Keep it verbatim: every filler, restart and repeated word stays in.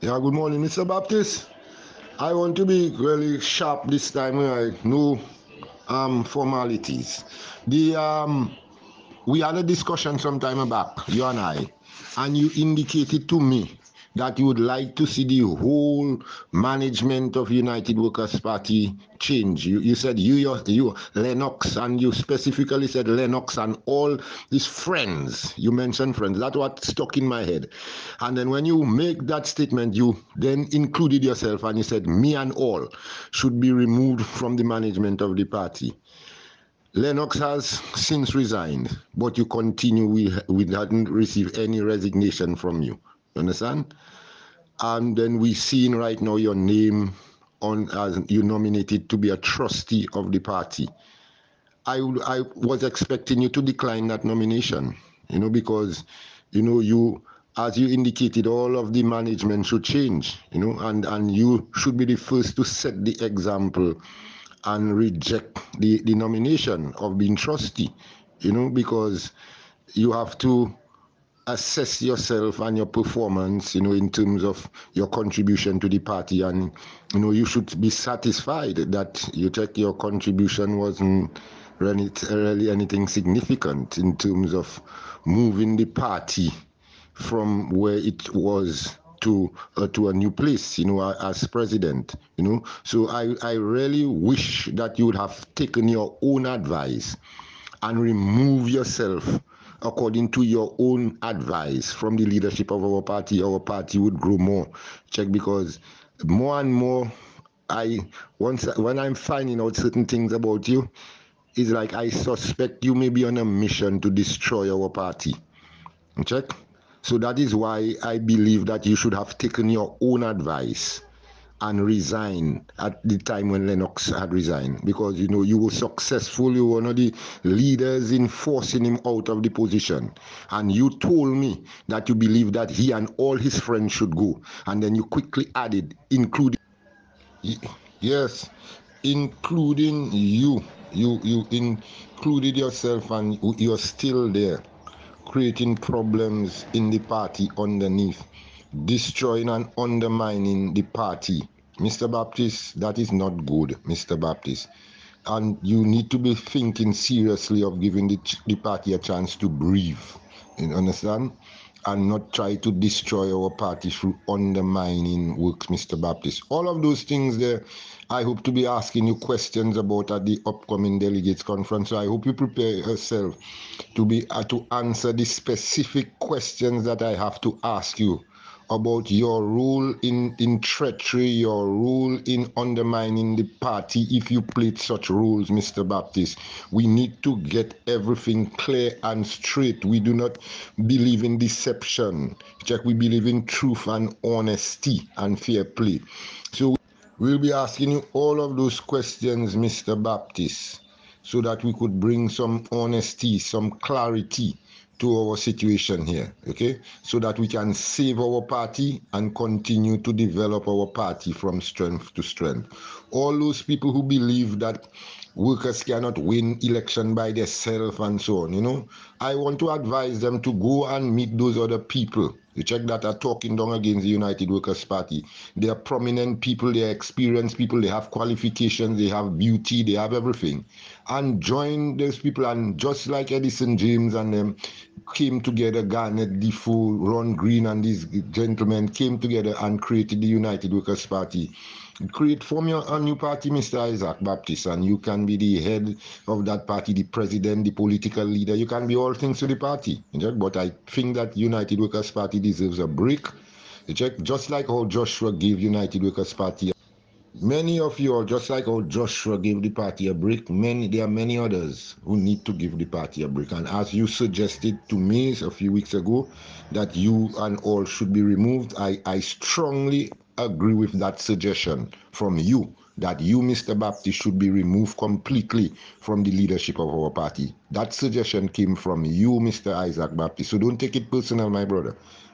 Yeah, good morning, Mister Baptist. I want to be really sharp this time. Right? No um, formalities. The um, we had a discussion some time back, you and I, and you indicated to me that you would like to see the whole management of United Workers' Party change. You, you said you, you, you, Lennox, and you specifically said Lennox and all his friends. You mentioned friends. That's what stuck in my head. And then when you make that statement, you then included yourself and you said me and all should be removed from the management of the party. Lennox has since resigned, but you continue, we, we hadn't received any resignation from you. You understand? And then we seen right now your name on as you nominated to be a trustee of the party. I, I was expecting you to decline that nomination, you know, because, you know, you, as you indicated, all of the management should change, you know, and, and you should be the first to set the example and reject the, the nomination of being trustee, you know, because you have to assess yourself and your performance, you know, in terms of your contribution to the party. And, you know, you should be satisfied that you check your contribution wasn't really, really anything significant in terms of moving the party from where it was to uh, to a new place, you know, as president, you know. So I, I really wish that you would have taken your own advice and remove yourself according to your own advice from the leadership of our party. Our party would grow more. Check, because more and more I once when I'm finding out certain things about you, it's like I suspect you may be on a mission to destroy our party. Check. So that is why I believe that you should have taken your own advice and resign at the time when Lennox had resigned, because you know you were successful. You were one of the leaders in forcing him out of the position, and you told me that you believe that he and all his friends should go, and then you quickly added, including yes, including you. You you included yourself, and you're still there, creating problems in the party underneath, destroying and undermining the party. Mister Baptist, that is not good, Mister Baptist. And you need to be thinking seriously of giving the, the party a chance to breathe. You understand? And not try to destroy our party through undermining works, Mister Baptist. All of those things there, I hope to be asking you questions about at the upcoming delegates conference. So I hope you prepare yourself to be uh, to answer the specific questions that I have to ask you about your role in, in treachery, your role in undermining the party. If you played such roles, Mister Baptist, we need to get everything clear and straight. We do not believe in deception. Check, we believe in truth and honesty and fair play. So we'll be asking you all of those questions, Mister Baptist, so that we could bring some honesty, some clarity to our situation here, okay? So that we can save our party and continue to develop our party from strength to strength. All those people who believe that workers cannot win election by themselves and so on, you know, I want to advise them to go and meet those other people. You check that are talking down against the United Workers' Party. They are prominent people, they are experienced people, they have qualifications, they have beauty, they have everything. And join those people, and just like Edison James and them came together, Garnet Defoe, Ron Green and these gentlemen came together and created the United Workers' Party. Create, form your a new party, Mister Isaac Baptist, and you can be the head of that party, the president, the political leader. You can be all things to the party. But I think that United Workers' Party deserves a break. Just like how Joshua gave United Workers' Party. Many of you are just like how Joshua gave the party a break. Many, there are many others who need to give the party a break. And as you suggested to me a few weeks ago, that you and all should be removed, I, I strongly agree with that suggestion from you, that you, Mister Baptist, should be removed completely from the leadership of our party. That suggestion came from you, Mister Isaac Baptist. So don't take it personal, my brother.